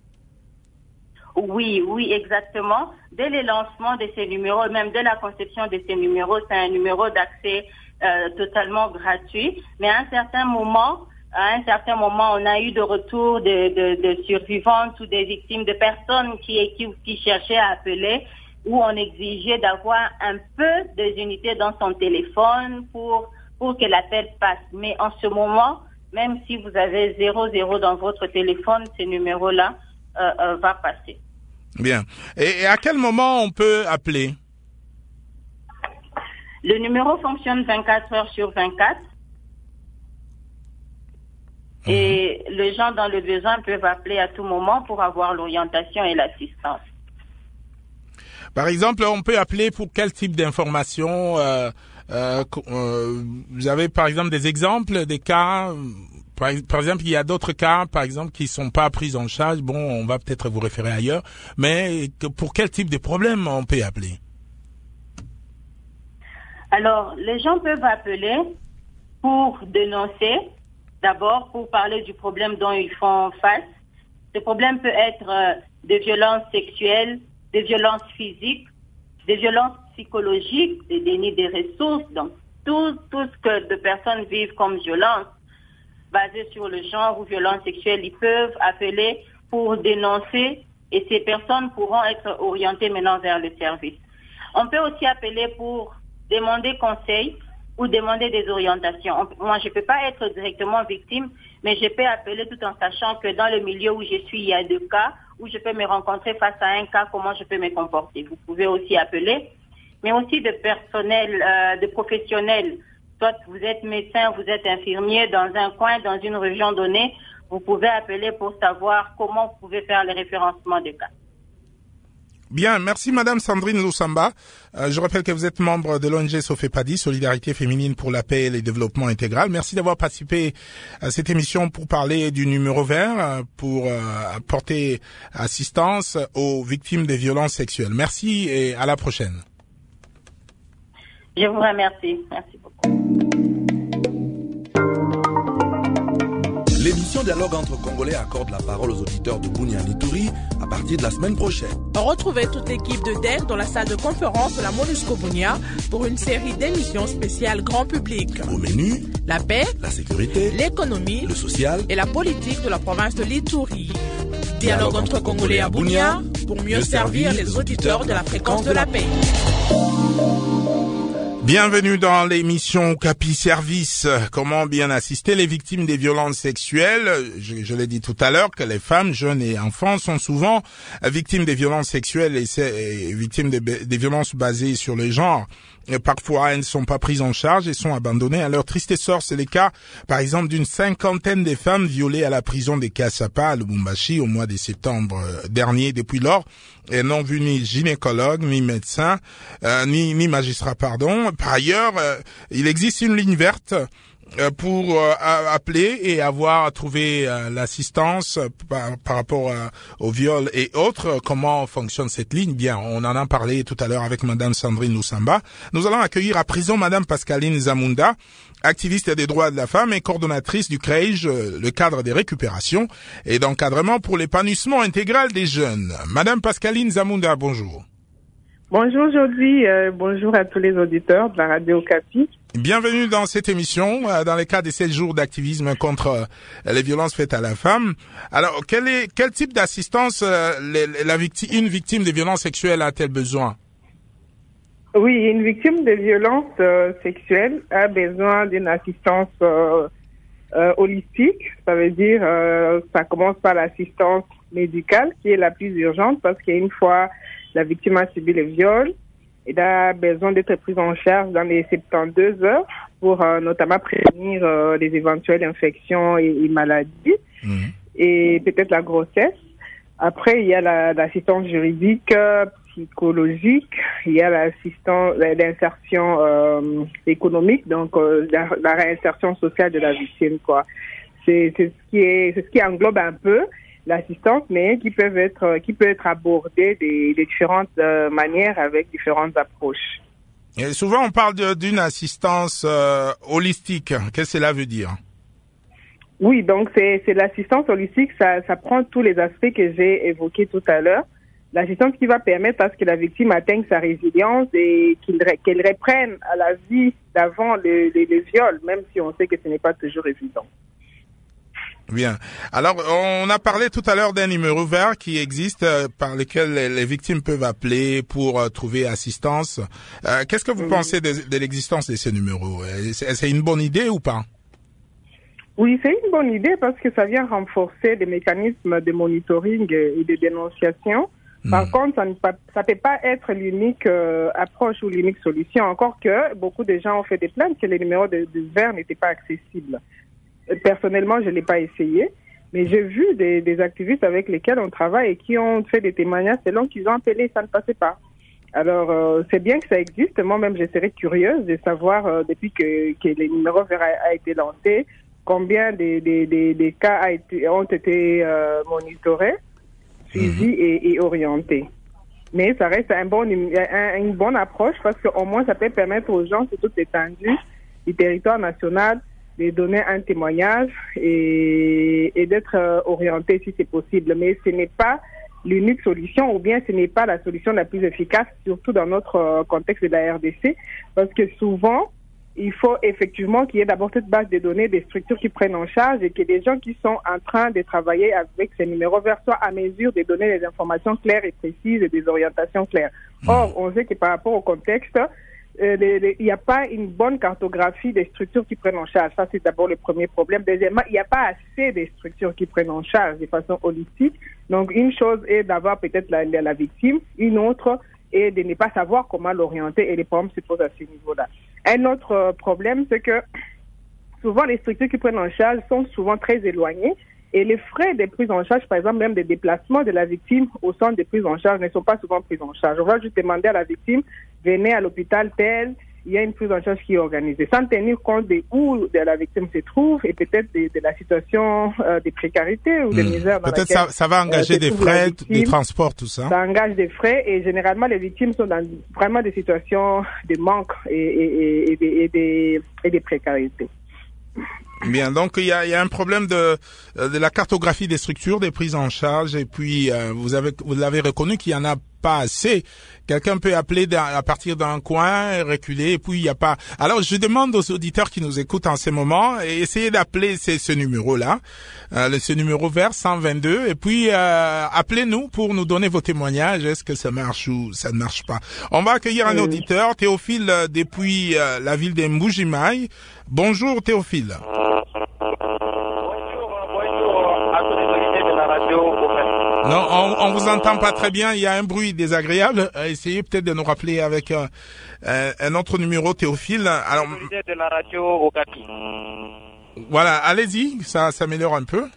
Oui, oui, exactement. Dès le lancement de ces numéros, même dès la conception de ces numéros, c'est un numéro d'accès euh, totalement gratuit. Mais à un certain moment, à un certain moment, on a eu de retour de, de, de survivantes ou des victimes, de personnes qui, qui, qui cherchaient à appeler, où on exigeait d'avoir un peu des unités dans son téléphone pour, pour que l'appel passe. Mais en ce moment, même si vous avez zéro zéro dans votre téléphone, ce numéro-là euh, euh, va passer. Bien. Et, et à quel moment on peut appeler? Le numéro fonctionne vingt-quatre heures sur vingt-quatre. Mmh. Et les gens dans le besoin peuvent appeler à tout moment pour avoir l'orientation et l'assistance. Par exemple, on peut appeler pour quel type d'information euh, euh, euh, vous avez par exemple des exemples, des cas. Par, par exemple, il y a d'autres cas, par exemple, qui sont pas pris en charge. Bon, on va peut-être vous référer ailleurs. Mais que, pour quel type de problème on peut appeler? Alors, les gens peuvent appeler pour dénoncer, d'abord pour parler du problème dont ils font face. Ce problème peut être euh, de violences sexuelles, de violences physiques, de violences psychologiques, de déni des ressources. Donc, tout, tout ce que des personnes vivent comme violence, basées sur le genre ou violence sexuelle, ils peuvent appeler pour dénoncer et ces personnes pourront être orientées maintenant vers le service. On peut aussi appeler pour demander conseil ou demander des orientations. Moi, je ne peux pas être directement victime, mais je peux appeler tout en sachant que dans le milieu où je suis, il y a deux cas où je peux me rencontrer face à un cas, comment je peux me comporter. Vous pouvez aussi appeler, mais aussi de personnel, euh, de professionnels. Soit vous êtes médecin, vous êtes infirmier dans un coin, dans une région donnée, vous pouvez appeler pour savoir comment vous pouvez faire le référencement des cas. Bien, merci Madame Sandrine Lusamba. Euh, je rappelle que vous êtes membre de l'O N G Sofepadi, Solidarité féminine pour la paix et le développement intégral. Merci d'avoir participé à cette émission pour parler du numéro vert, pour euh, apporter assistance aux victimes des violences sexuelles. Merci et à la prochaine. Je vous remercie. Merci beaucoup. L'émission Dialogue entre Congolais accorde la parole aux auditeurs de Bunia Ituri à partir de la semaine prochaine. Retrouvez toute l'équipe de D E C dans la salle de conférence de la MONUSCO Bunia pour une série d'émissions spéciales grand public. Au menu, la paix, la sécurité, l'économie, le social et la politique de la province de l'Ituri. Dialogue, Dialogue entre Congolais à Bunia pour mieux, mieux servir les auditeurs de la fréquence de la paix. Bienvenue dans l'émission Capi Service. Comment bien assister les victimes des violences sexuelles? Je, je l'ai dit tout à l'heure que les femmes, jeunes et enfants sont souvent victimes des violences sexuelles et, et victimes des, des violences basées sur le genre. Et parfois, elles ne sont pas prises en charge et sont abandonnées à leur triste sort. C'est le cas, par exemple, d'une cinquantaine de femmes violées à la prison de Kasapa à Lubumbashi au mois de septembre dernier. Depuis lors, elles n'ont vu ni gynécologue, ni médecin, euh, ni, ni magistrat, pardon. Par ailleurs, euh, il existe une ligne verte euh, pour euh, appeler et avoir trouvé euh, l'assistance par, par rapport euh, au viol et autres. Comment fonctionne cette ligne? Bien, on en a parlé tout à l'heure avec Madame Sandrine Lusamba. Nous allons accueillir à présent Madame Pascaline Zamunda, activiste des droits de la femme et coordonnatrice du C R E I J, le cadre des récupérations et d'encadrement pour l'épanouissement intégral des jeunes. Madame Pascaline Zamunda, bonjour. Bonjour aujourd'hui, euh, bonjour à tous les auditeurs de la radio Okapi. Bienvenue dans cette émission, euh, dans le cadre des sept jours d'activisme contre euh, les violences faites à la femme. Alors, quel est quel type d'assistance euh, les, la victime, une victime de violences sexuelles a-t-elle besoin? Oui, une victime de violences euh, sexuelles a besoin d'une assistance euh, euh, holistique. Ça veut dire, euh, ça commence par l'assistance médicale qui est la plus urgente parce qu'une fois la victime a subi le viol, elle a besoin d'être prise en charge dans les soixante-douze heures pour euh, notamment prévenir euh, les éventuelles infections et, et maladies mmh. et peut-être la grossesse. Après, il y a la, l'assistance juridique, euh, psychologique, il y a l'assistance, l'insertion euh, économique, donc euh, la, la réinsertion sociale de la victime, quoi. C'est, c'est ce qui est, c'est ce qui englobe un peu l'assistance, mais qui peuvent être, qui peut être abordée de, de différentes euh, manières avec différentes approches. Et souvent, on parle de, d'une assistance euh, holistique. Qu'est-ce que cela veut dire? Oui, donc c'est, c'est l'assistance holistique. Ça, ça prend tous les aspects que j'ai évoqués tout à l'heure. L'assistance qui va permettre à ce que la victime atteigne sa résilience et qu'il, qu'elle reprenne à la vie d'avant le, le, le viol, même si on sait que ce n'est pas toujours évident. Bien. Alors, on a parlé tout à l'heure d'un numéro vert qui existe euh, par lequel les, les victimes peuvent appeler pour euh, trouver assistance. Euh, qu'est-ce que vous mmh. pensez de, de l'existence de ce numéro? C'est, c'est une bonne idée ou pas? Oui, c'est une bonne idée parce que ça vient renforcer des mécanismes de monitoring et de dénonciation. Mmh. Par contre, ça ne ça peut pas être l'unique euh, approche ou l'unique solution. Encore que beaucoup de gens ont fait des plaintes que les numéros de, de vert n'étaient pas accessibles. Personnellement, je ne l'ai pas essayé, mais j'ai vu des, des activistes avec lesquels on travaille et qui ont fait des témoignages selon qu'ils ont appelé et ça ne passait pas. Alors, euh, c'est bien que ça existe. Moi-même, je serais curieuse de savoir, euh, depuis que, que les numéros verts a, a été lancé, combien des, des, des, des cas a été, ont été euh, monitorés, suivis mmh. et, et orientés. Mais ça reste un bon, un, une bonne approche parce qu'au moins, ça peut permettre aux gens, sur toute l'étendue du territoire national, de donner un témoignage et, et d'être euh, orienté si c'est possible. Mais ce n'est pas l'unique solution ou bien ce n'est pas la solution la plus efficace, surtout dans notre euh, contexte de la R D C, parce que souvent, il faut effectivement qu'il y ait d'abord cette base de données des structures qui prennent en charge et que des gens qui sont en train de travailler avec ces numéros verts soient à mesure de donner des informations claires et précises et des orientations claires. Or, on sait que par rapport au contexte, Euh, il n'y a pas une bonne cartographie des structures qui prennent en charge. Ça, c'est d'abord le premier problème. Deuxièmement, il n'y a pas assez de structures qui prennent en charge de façon holistique. Donc, une chose est d'avoir peut-être la, la, la victime. Une autre est de ne pas savoir comment l'orienter et les problèmes se posent à ce niveau-là. Un autre euh, problème, c'est que souvent, les structures qui prennent en charge sont souvent très éloignées. Et les frais de prise en charge, par exemple, même des déplacements de la victime au centre de prise en charge ne sont pas souvent pris en charge. On va juste demander à la victime, venez à l'hôpital tel, il y a une prise en charge qui est organisée, sans tenir compte de où de la victime se trouve et peut-être de, de la situation euh, de précarité ou de mmh. misère dans peut-être laquelle... ça, ça va engager euh, des frais de transport, tout ça. Ça engage des frais et généralement, les victimes sont dans vraiment des situations de manque et, et, et, et, et, des, et des précarités. Bien, donc il y a, il y a un problème de, de la cartographie des structures, des prises en charge, et puis euh, vous avez vous l'avez reconnu qu'il y en a pas assez. Quelqu'un peut appeler à partir d'un coin, reculer, et puis il n'y a pas. Alors je demande aux auditeurs qui nous écoutent en ce moment, et essayez d'appeler ce, ce numéro-là, euh, ce numéro vert cent vingt-deux, et puis euh, appelez-nous pour nous donner vos témoignages. Est-ce que ça marche ou ça ne marche pas? On va accueillir un auditeur, Théophile, euh, depuis euh, la ville de Mbujimaï. Bonjour Théophile. Non, on, on vous entend pas très bien. Il y a un bruit désagréable. Essayez peut-être de nous rappeler avec un, un, un autre numéro, Théophile. Alors, de la radio Okapi. Voilà, allez-y, ça s'améliore un peu.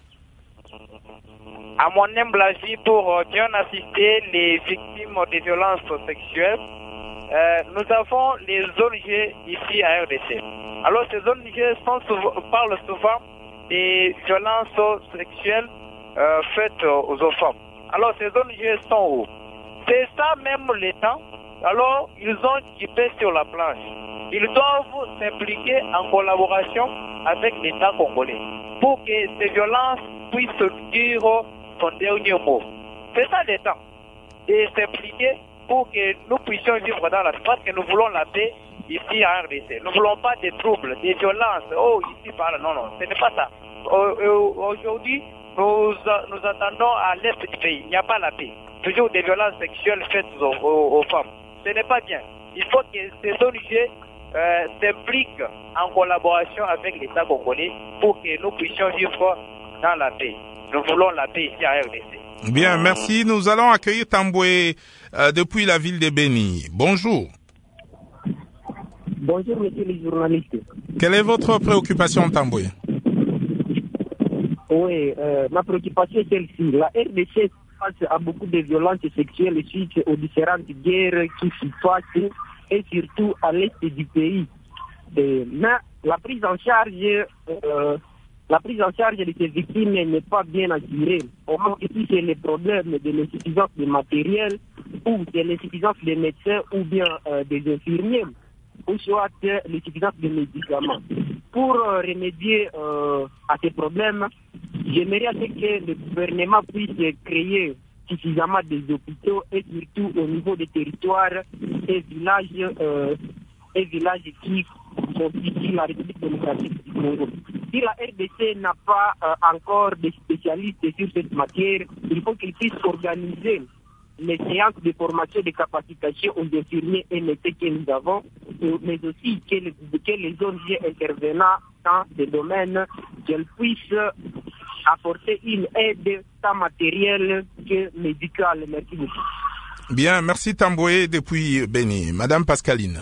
À mon humble avis, pour bien assister les victimes de violences sexuelles, euh, nous avons les O N G ici à R D C. Alors ces O N G sont souvent, parlent souvent des violences sexuelles euh, faites aux, aux femmes. Alors ces O N G sont où? C'est ça même l'État. Alors ils ont tiré sur la planche. Ils doivent s'impliquer en collaboration avec l'État congolais pour que ces violences puissent dire son dernier mot. C'est ça l'État. Et s'impliquer pour que nous puissions vivre dans la paix, parce que nous voulons la paix ici à R D C. Nous ne voulons pas des troubles, des violences. Oh, ici, par là. Non, non, ce n'est pas ça. Aujourd'hui, nous, nous attendons à l'est du pays. Il n'y a pas la paix. Toujours des violences sexuelles faites aux, aux, aux femmes. Ce n'est pas bien. Il faut que ces O N G euh, s'impliquent en collaboration avec l'État congolais pour que nous puissions vivre dans la paix. Nous voulons la paix ici à R D C. Bien, merci. Nous allons accueillir Tamboué euh, depuis la ville de Béni. Bonjour. Bonjour, monsieur le journaliste. Quelle est votre préoccupation, Tamboué? Oui, euh, ma préoccupation est celle-ci. La R D C face à beaucoup de violences sexuelles suite aux différentes guerres qui se passent et surtout à l'est du pays. Et, mais la prise en charge... Euh, La prise en charge de ces victimes n'est pas bien assurée. Au moins, ici, c'est le problème de l'insuffisance de matériel ou de l'insuffisance des médecins ou bien euh, des infirmiers ou soit l'insuffisance de médicaments. Pour euh, remédier euh, à ces problèmes, j'aimerais que le gouvernement puisse créer suffisamment des hôpitaux et surtout au niveau des territoires et villages, euh, et villages qui constituent la République démocratique du Congo. Si la R D C n'a pas euh, encore des spécialistes sur cette matière, il faut qu'ils puissent organiser les séances de formation de capacitation aux infirmiers et médecins que nous avons, mais aussi que les, que les O N G intervenant dans ces domaines, qu'elles puissent apporter une aide tant matérielle que médicale. Merci beaucoup. Bien, merci Tamboué depuis Béni. Madame Pascaline.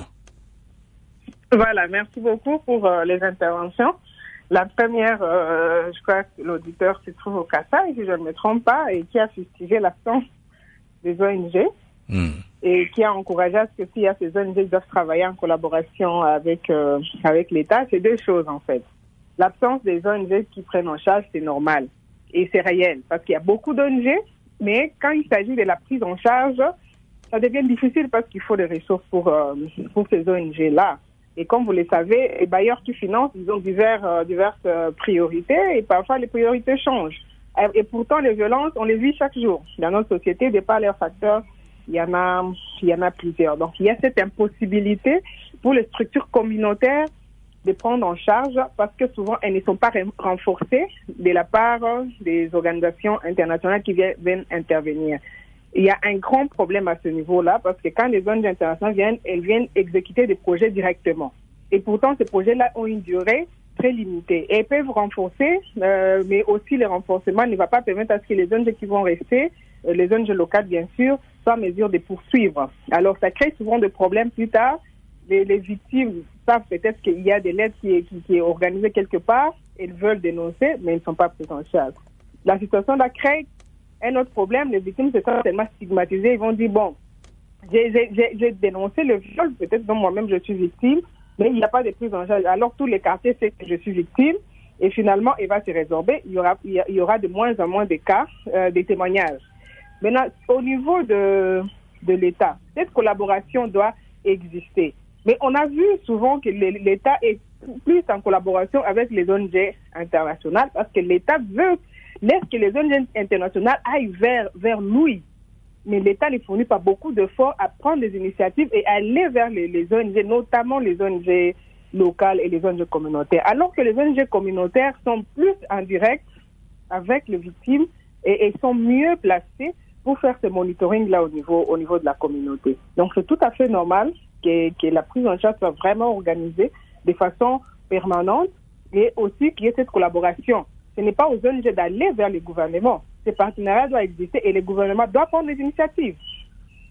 Voilà, merci beaucoup pour euh, les interventions. La première, euh, je crois que l'auditeur se trouve au Kassai, si je ne me trompe pas, et qui a fustigé l'absence des O N G mm. et qui a encouragé à ce que s'il y a ces O N G qui doivent travailler en collaboration avec euh, avec l'État, c'est deux choses en fait. L'absence des O N G qui prennent en charge, c'est normal et c'est réel parce qu'il y a beaucoup d'O N G, mais quand il s'agit de la prise en charge, ça devient difficile parce qu'il faut des ressources pour euh, pour ces O N G-là. Et comme vous le savez, les bailleurs qui financent, ils ont divers, euh, diverses euh, priorités et parfois les priorités changent. Et pourtant, les violences, on les vit chaque jour. Dans notre société, de par leurs facteurs, il y en a, il y en a plusieurs. Donc, il y a cette impossibilité pour les structures communautaires de prendre en charge parce que souvent, elles ne sont pas renforcées de la part des organisations internationales qui viennent intervenir. Il y a un grand problème à ce niveau-là parce que quand les O N G internationales viennent, elles viennent exécuter des projets directement. Et pourtant, ces projets-là ont une durée très limitée. Et elles peuvent renforcer, euh, mais aussi le renforcement ne va pas permettre à ce que les O N G qui vont rester, euh, les O N G locales bien sûr, soient en mesure de poursuivre. Alors ça crée souvent des problèmes plus tard. Les, les victimes savent peut-être qu'il y a des lettres qui est, qui, qui est organisée quelque part, elles veulent dénoncer, mais elles ne sont pas prises en charge. La situation là crée un autre problème, les victimes se sentent tellement stigmatisées, ils vont dire, bon, j'ai, j'ai, j'ai dénoncé le viol, peut-être dont moi-même je suis victime, mais il n'y a pas de prise en charge. Alors tous les quartiers savent que je suis victime, et finalement, il va se résorber, il y aura, il y aura de moins en moins de cas, euh, des témoignages. Maintenant, au niveau de, de l'État, cette collaboration doit exister. Mais on a vu souvent que l'État est plus en collaboration avec les O N G internationales, parce que l'État veut laisse que les O N G internationales aillent vers, vers lui. Mais l'État ne fournit pas beaucoup d'efforts à prendre des initiatives et à aller vers les, les O N G, notamment les O N G locales et les O N G communautaires. Alors que les O N G communautaires sont plus en direct avec les victimes et, et sont mieux placés pour faire ce monitoring-là au niveau, au niveau de la communauté. Donc c'est tout à fait normal que, que la prise en charge soit vraiment organisée de façon permanente et aussi qu'il y ait cette collaboration. Ce n'est pas aux O N G d'aller vers le gouvernement. Ce partenariat doit exister et le gouvernement doit prendre des initiatives.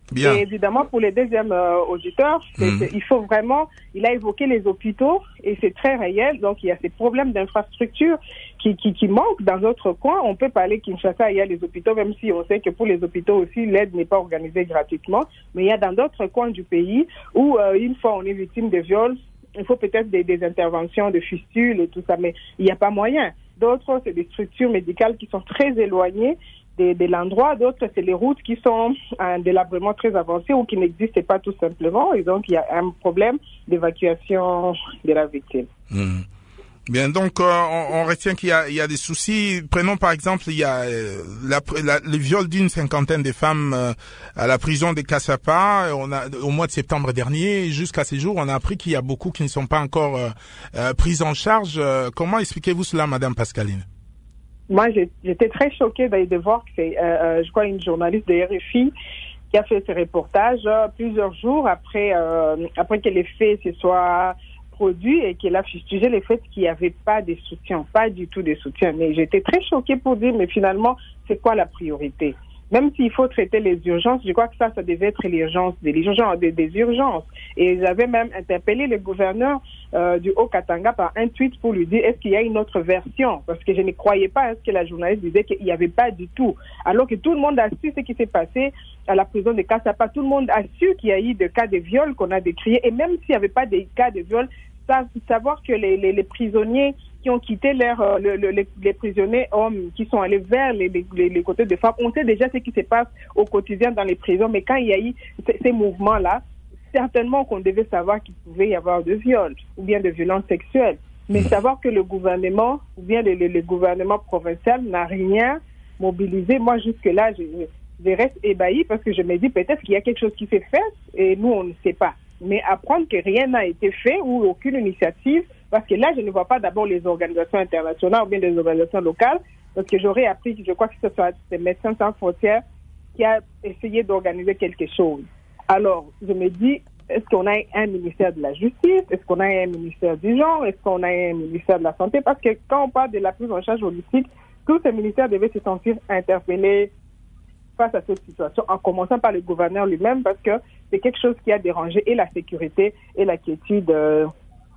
Bien. Et évidemment, pour les deuxièmes euh, auditeurs, c'est, mmh. c'est, il faut vraiment, il a évoqué les hôpitaux et c'est très réel. Donc, il y a ces problèmes d'infrastructure qui, qui, qui manquent dans d'autres coins. On peut parler Kinshasa, il y a les hôpitaux, même si on sait que pour les hôpitaux aussi, l'aide n'est pas organisée gratuitement. Mais il y a dans d'autres coins du pays où, euh, une fois on est victime de viols, il faut peut-être des, des interventions de fistules et tout ça, mais il n'y a pas moyen. D'autres, c'est des structures médicales qui sont très éloignées de, de l'endroit. D'autres, c'est les routes qui sont un délabrement très avancé ou qui n'existent pas tout simplement. Et donc, il y a un problème d'évacuation de la victime. Mmh. Bien, donc euh, on, on retient qu'il y a, il y a des soucis. Prenons par exemple, il y a euh, la, la, le viol d'une cinquantaine de femmes euh, à la prison de Kassapa. On a au mois de septembre dernier, jusqu'à ces jours, on a appris qu'il y a beaucoup qui ne sont pas encore euh, euh, prises en charge. Euh, comment expliquez-vous cela, Madame Pascaline? Moi, j'étais très choquée de voir que c'est, euh, je crois, une journaliste de R F I qui a fait ce reportage euh, plusieurs jours après euh, après que les faits se soient produits et qu'elle a fustigé le fait qu'il n'y avait pas de soutien, pas du tout de soutien. Mais j'étais très choquée pour dire, mais finalement, c'est quoi la priorité? Même s'il faut traiter les urgences, je crois que ça, ça devait être l'urgence, des urgences, des, des urgences. Et j'avais même interpellé le gouverneur euh, du Haut-Katanga par un tweet pour lui dire, est-ce qu'il y a une autre version? Parce que je ne croyais pas à ce que la journaliste disait qu'il n'y avait pas du tout. Alors que tout le monde a su ce qui s'est passé à la prison de Kassapa. Tout le monde a su qu'il y a eu des cas de viol qu'on a décriés. Et même s'il n'y avait pas de cas de viol, savoir que les, les, les prisonniers qui ont quitté leur, euh, le, le, les, les prisonniers hommes qui sont allés vers les, les, les côtés des femmes, on sait déjà ce qui se passe au quotidien dans les prisons, mais quand il y a eu ces, ces mouvements-là, certainement qu'on devait savoir qu'il pouvait y avoir de viols ou bien de violences sexuelles. Mais savoir que le gouvernement ou bien le, le, le gouvernement provincial n'a rien mobilisé, moi jusque-là, je, je reste ébahie parce que je me dis peut-être qu'il y a quelque chose qui s'est fait et nous on ne sait pas. Mais apprendre que rien n'a été fait ou aucune initiative, parce que là, je ne vois pas d'abord les organisations internationales ou bien les organisations locales, parce que j'aurais appris, je crois que ce soit des Médecins sans frontières qui a essayé d'organiser quelque chose. Alors, je me dis, est-ce qu'on a un ministère de la Justice? Est-ce qu'on a un ministère du genre? Est-ce qu'on a un ministère de la Santé? Parce que quand on parle de la prise en charge holistique, tous ces ministères devaient se sentir interpellés face à cette situation, en commençant par le gouverneur lui-même, parce que c'est quelque chose qui a dérangé et la sécurité et la quiétude de,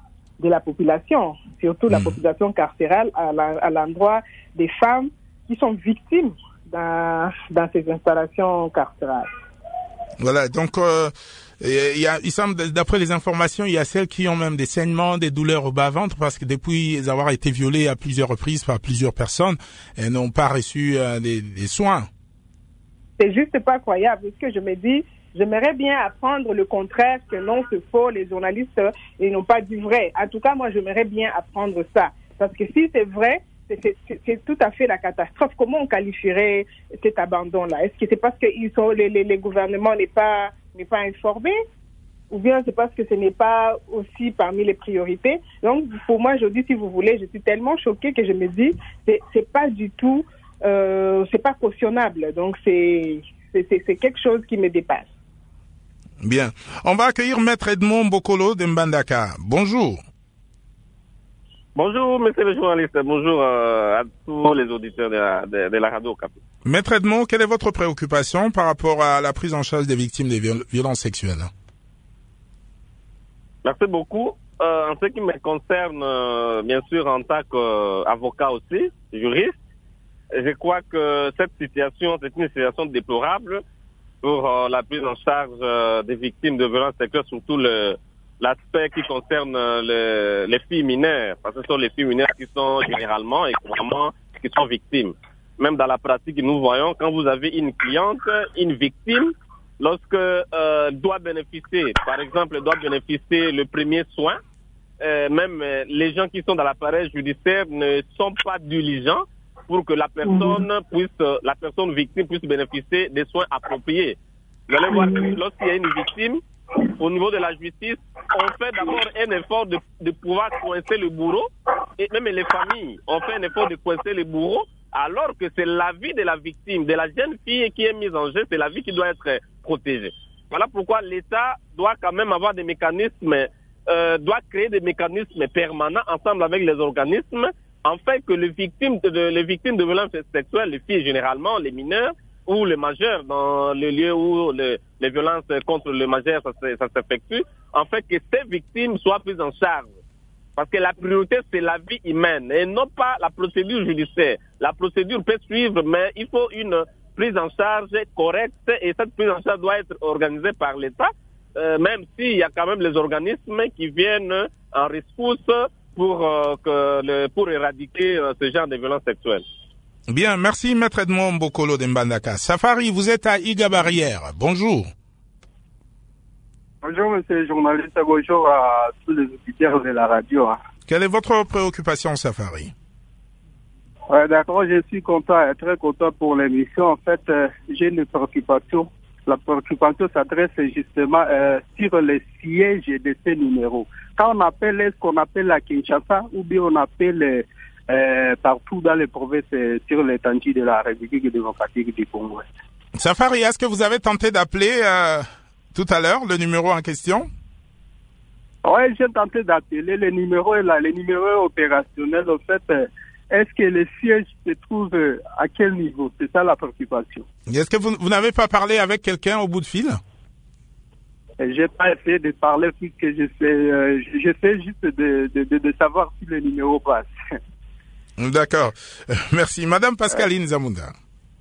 de la population, surtout mmh. la population carcérale à, la, à l'endroit des femmes qui sont victimes dans, dans ces installations carcérales. Voilà, donc euh, il, y a, il semble, d'après les informations, il y a celles qui ont même des saignements, des douleurs au bas-ventre, parce que depuis avoir été violées à plusieurs reprises par plusieurs personnes, elles n'ont pas reçu euh, des, des soins. C'est juste pas croyable. Parce que je me dis, j'aimerais bien apprendre le contraire, que non, c'est faux, les journalistes, ils n'ont pas dit vrai. En tout cas, moi, j'aimerais bien apprendre ça. Parce que si c'est vrai, c'est, c'est, c'est tout à fait la catastrophe. Comment on qualifierait cet abandon-là? Est-ce que c'est parce que ils sont, les, les, les gouvernements n'est pas, n'est pas informés? Ou bien c'est parce que ce n'est pas aussi parmi les priorités? Donc, pour moi, je dis, si vous voulez, je suis tellement choquée que je me dis, c'est, c'est pas du tout, Euh, c'est pas cautionnable, donc c'est, c'est, c'est, c'est quelque chose qui me dépasse. Bien. On va accueillir Maître Edmond Bokolo de Mbandaka. Bonjour. Bonjour, monsieur le journaliste. Bonjour euh, à tous les auditeurs de la, de, de la radio Okapi. Maître Edmond, quelle est votre préoccupation par rapport à la prise en charge des victimes des viol- violences sexuelles? Merci beaucoup. Euh, en ce qui me concerne, euh, bien sûr, en tant qu'avocat aussi, juriste, je crois que cette situation, c'est une situation déplorable pour euh, la prise en charge euh, des victimes de violences sexuelles, surtout le, l'aspect qui concerne euh, le, les filles mineures, parce que ce sont les filles mineures qui sont généralement et couramment qui sont victimes. Même dans la pratique, nous voyons, quand vous avez une cliente, une victime, lorsque euh, doit bénéficier, par exemple, doit bénéficier le premier soin, euh, même euh, les gens qui sont dans l'appareil judiciaire ne sont pas diligents pour que la personne puisse, la personne victime puisse bénéficier des soins appropriés. Vous allez voir que lorsqu'il y a une victime, au niveau de la justice, on fait d'abord un effort de, de pouvoir coincer le bourreau, et même les familles, on fait un effort de coincer le bourreau, alors que c'est la vie de la victime, de la jeune fille qui est mise en jeu, c'est la vie qui doit être protégée. Voilà pourquoi l'État doit quand même avoir des mécanismes, euh, doit créer des mécanismes permanents ensemble avec les organismes, afin que les victimes de, les victimes de violences sexuelles, les filles généralement, les mineurs, ou les majeurs, dans les lieux où les, les violences contre les majeurs ça, ça s'effectue, en fait que ces victimes soient prises en charge. Parce que la priorité, c'est la vie humaine et non pas la procédure judiciaire. La procédure peut suivre, mais il faut une prise en charge correcte et cette prise en charge doit être organisée par l'État, euh, même s'il y a quand même les organismes qui viennent en rescousse pour, euh, que le, pour éradiquer euh, ce genre de violences sexuelles. Bien, merci Maître Edmond Bokolo de Mbandaka. Safari, vous êtes à Iga Barrière. Bonjour. Bonjour, monsieur le journaliste. Bonjour à tous les auditeurs de la radio. Quelle est votre préoccupation, Safari? Ouais, d'accord, je suis content, très content pour l'émission. En fait, euh, j'ai une préoccupation. La préoccupation s'adresse justement euh, sur les sièges de ces numéros. Quand on appelle, est-ce qu'on appelle la Kinshasa ou bien on appelle euh, partout dans les provinces euh, sur l'étendue de la République démocratique du Congo? Safari, est-ce que vous avez tenté d'appeler euh, tout à l'heure le numéro en question? Oui, j'ai tenté d'appeler. Le numéro est là, le numéro opérationnel. En fait, euh, est-ce que le siège se trouve euh, à quel niveau? C'est ça la préoccupation. Est-ce que vous, vous n'avez pas parlé avec quelqu'un au bout de fil? J'ai pas essayé de parler puisque je sais, euh, j'essaie juste de, de, de, de savoir si le numéro passe. D'accord. Euh, merci. Madame Pascaline Zamunda.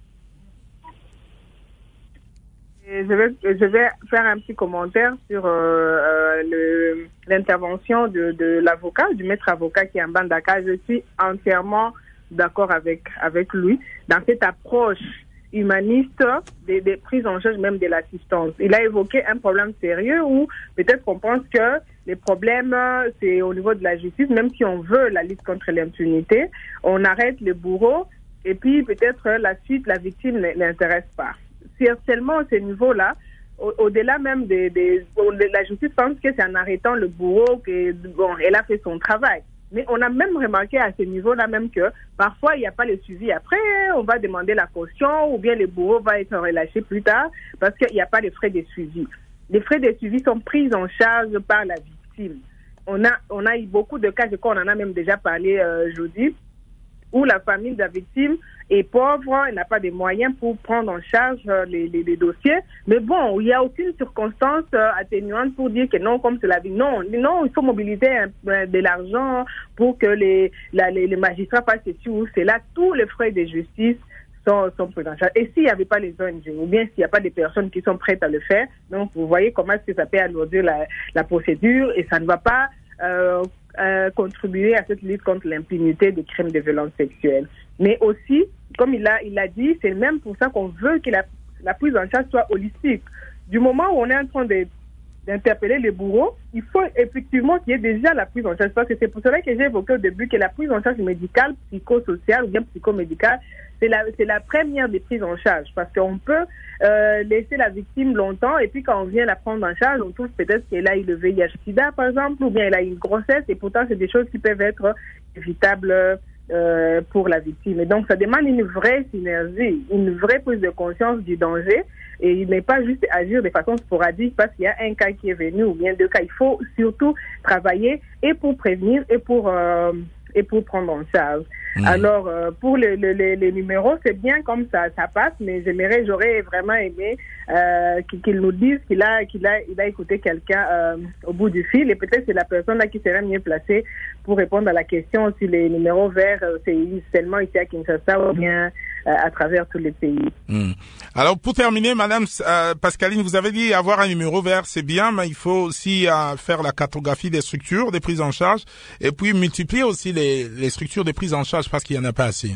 Je vais, je vais faire un petit commentaire sur euh, euh, le, l'intervention de, de l'avocat, du maître avocat qui est en Mbandaka. Je suis entièrement d'accord avec, avec lui dans cette approche humaniste des, des prises en charge même de l'assistance. Il a évoqué un problème sérieux où peut-être qu'on pense que les problèmes, c'est au niveau de la justice, même si on veut la lutte contre l'impunité, on arrête les bourreaux et puis peut-être la suite, la victime ne l'intéresse pas. C'est seulement à ce niveau-là, au- au-delà même des, des, de la justice pense que c'est en arrêtant le bourreau que bon, elle a fait son travail. Mais on a même remarqué à ce niveau-là même que parfois il n'y a pas le suivi. Après, on va demander la caution ou bien le bourreau va être relâché plus tard parce qu'il n'y a pas de frais de suivi. Les frais de suivi sont pris en charge par la victime. On a, on a eu beaucoup de cas, je crois qu'on en a même déjà parlé euh, jeudi, où la famille de la victime est pauvre, elle n'a pas de moyens pour prendre en charge euh, les, les, les dossiers. Mais bon, il n'y a aucune circonstance euh, atténuante pour dire que non, comme c'est la vie. Non, non, il faut mobiliser euh, de l'argent pour que les, la, les, les magistrats fassent ceci ou cela. Tous les frais de justice sont, sont pris en charge. Et s'il n'y avait pas les O N G, ou bien s'il n'y a pas des personnes qui sont prêtes à le faire, donc vous voyez comment est-ce que ça peut alourdir la, la procédure et ça ne va pas euh, euh, contribuer à cette lutte contre l'impunité des crimes de violence sexuelle. Mais aussi, comme il a, il a dit, c'est même pour ça qu'on veut que la, la prise en charge soit holistique. Du moment où on est en train de, d'interpeller les bourreaux, il faut effectivement qu'il y ait déjà la prise en charge. Parce que c'est pour cela que j'ai évoqué au début que la prise en charge médicale, psychosociale ou bien psychomédicale, c'est la, c'est la première des prises en charge. Parce qu'on peut euh, laisser la victime longtemps et puis quand on vient la prendre en charge, on trouve peut-être qu'elle a eu le V I H sida par exemple, ou bien elle a eu une grossesse et pourtant c'est des choses qui peuvent être évitables euh, pour la victime. Et donc ça demande une vraie synergie, une vraie prise de conscience du danger. Et il n'est pas juste agir de façon sporadique parce qu'il y a un cas qui est venu ou bien deux cas. Il faut surtout travailler et pour prévenir et pour euh, et pour prendre en charge. Mmh. Alors euh, pour les, les, les numéros, c'est bien comme ça ça passe, mais j'aimerais, j'aurais vraiment aimé euh, qu'il nous dise qu'il a qu'il a il a écouté quelqu'un euh, au bout du fil et peut-être c'est la personne là qui serait mieux placée pour répondre à la question si les numéros verts euh, c'est seulement ici à Kinshasa ou bien euh, à travers tous les pays. Mmh. Alors pour terminer, Madame euh, Pascaline, vous avez dit avoir un numéro vert, c'est bien, mais il faut aussi euh, faire la cartographie des structures des prises en charge et puis multiplier aussi les, les structures de prise en charge parce qu'il y en a pas assez.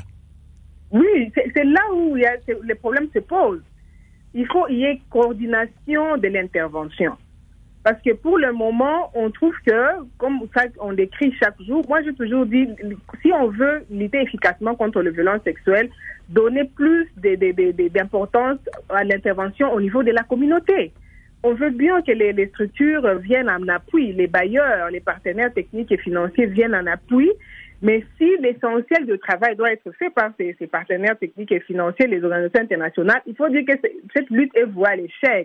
Oui, c'est, c'est là où il y a, les problèmes se posent. Il faut qu'il y ait coordination de l'intervention. Parce que pour le moment, on trouve que, comme ça on décrit chaque jour, moi j'ai toujours dit, si on veut lutter efficacement contre les violences sexuelles, donner plus de, de, de, de, d'importance à l'intervention au niveau de la communauté. On veut bien que les, les structures viennent en appui, les bailleurs, les partenaires techniques et financiers viennent en appui, mais si l'essentiel du travail doit être fait par ces, ces partenaires techniques et financiers, les organisations internationales, il faut dire que cette lutte est vouée à l'échec.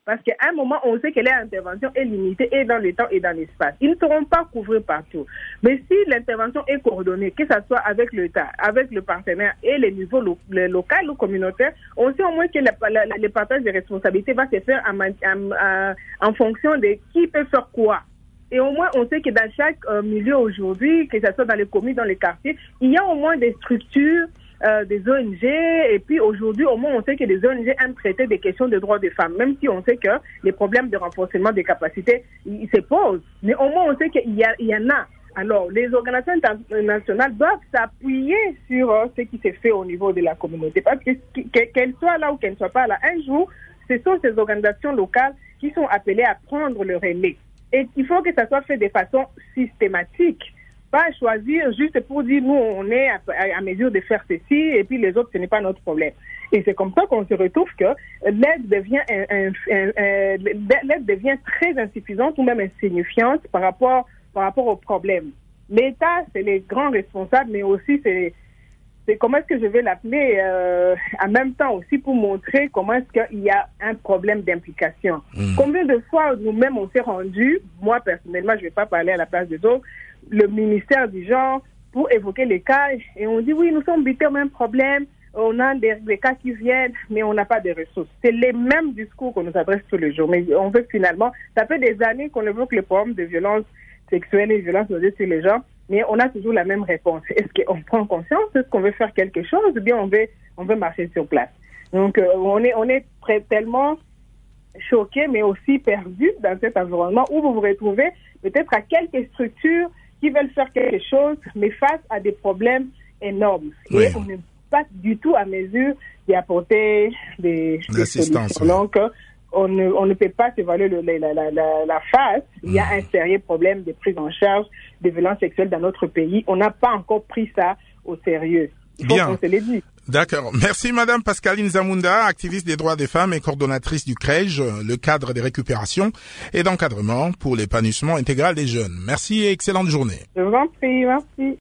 Parce qu'à un moment, on sait que leur intervention est limitée et dans le temps et dans l'espace. Ils ne seront pas couverts partout. Mais si l'intervention est coordonnée, que ce soit avec l'État, avec le partenaire et les niveaux lo- les locaux ou communautaires, on sait au moins que la, la, la, le partage des responsabilités va se faire en, en, en, en fonction de qui peut faire quoi. Et au moins, on sait que dans chaque euh, milieu aujourd'hui, que ce soit dans les communes, dans les quartiers, il y a au moins des structures, euh, des O N G, et puis aujourd'hui, au moins, on sait que les O N G aiment traiter des questions de droits des femmes, même si on sait que les problèmes de renforcement des capacités, ils, ils se posent. Mais au moins, on sait qu'il y, a, il y en a. Alors, les organisations internationales doivent s'appuyer sur euh, ce qui s'est fait au niveau de la communauté, parce que, que qu'elles soient là ou qu'elles ne soient pas là, un jour, ce sont ces organisations locales qui sont appelées à prendre le relais. Et il faut que ça soit fait de façon systématique, pas choisir juste pour dire nous on est à, à, à mesure de faire ceci et puis les autres ce n'est pas notre problème. Et c'est comme ça qu'on se retrouve que l'aide devient un, un, un, un, l'aide devient très insuffisante ou même insignifiante par rapport par rapport au problème. L'État c'est les grands responsables, mais aussi c'est c'est comment est-ce que je vais l'appeler euh, en même temps aussi pour montrer comment est-ce qu'il y a un problème d'implication. Mmh. Combien de fois nous-mêmes on s'est rendu, moi personnellement je ne vais pas parler à la place des autres, le ministère du genre pour évoquer les cas et on dit oui nous sommes butés au même problème, on a des, des cas qui viennent mais on n'a pas de ressources. C'est les mêmes discours qu'on nous adresse tous les jours, mais on veut finalement, ça fait des années qu'on évoque le problème de violence sexuelle et violence basée sur les gens. Mais on a toujours la même réponse. Est-ce qu'on prend conscience? Est-ce qu'on veut faire quelque chose? Ou bien on veut, on veut marcher sur place? Donc, euh, on est, on est très, tellement choqués, mais aussi perdus dans cet environnement où vous vous retrouvez peut-être à quelques structures qui veulent faire quelque chose, mais face à des problèmes énormes. Oui. Et on n'est pas du tout à mesure d'y apporter des, des solutions. Oui. Donc, on ne, on ne peut pas s'évaluer le, la, la, la, la face. Il y a un sérieux problème de prise en charge des violences sexuelles dans notre pays. On n'a pas encore pris ça au sérieux. Il faut Bien. qu'on se l'ait dit. D'accord. Merci Madame Pascaline Zamunda, activiste des droits des femmes et coordonnatrice du C R E J, le cadre de récupération et d'encadrement pour l'épanouissement intégral des jeunes. Merci et excellente journée. Je vous en prie, merci.